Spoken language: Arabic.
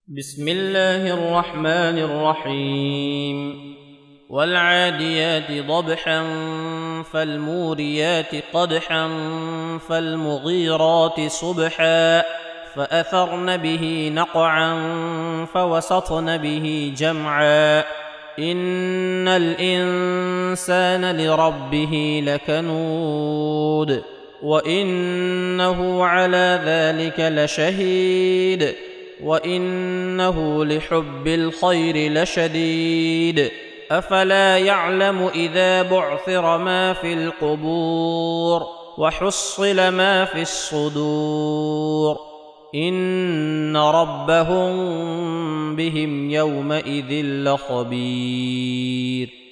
بسم الله الرحمن الرحيم والعاديات ضبحا فالموريات قدحا فالمغيرات صبحا فأثرن به نقعا فوسطن به جمعا إن الإنسان لربه لكنود وإنه على ذلك لشهيد وإنه لحب الخير لشديد أفلا يعلم إذا بعثر ما في القبور وحصل ما في الصدور إن ربهم بهم يومئذ لخبير.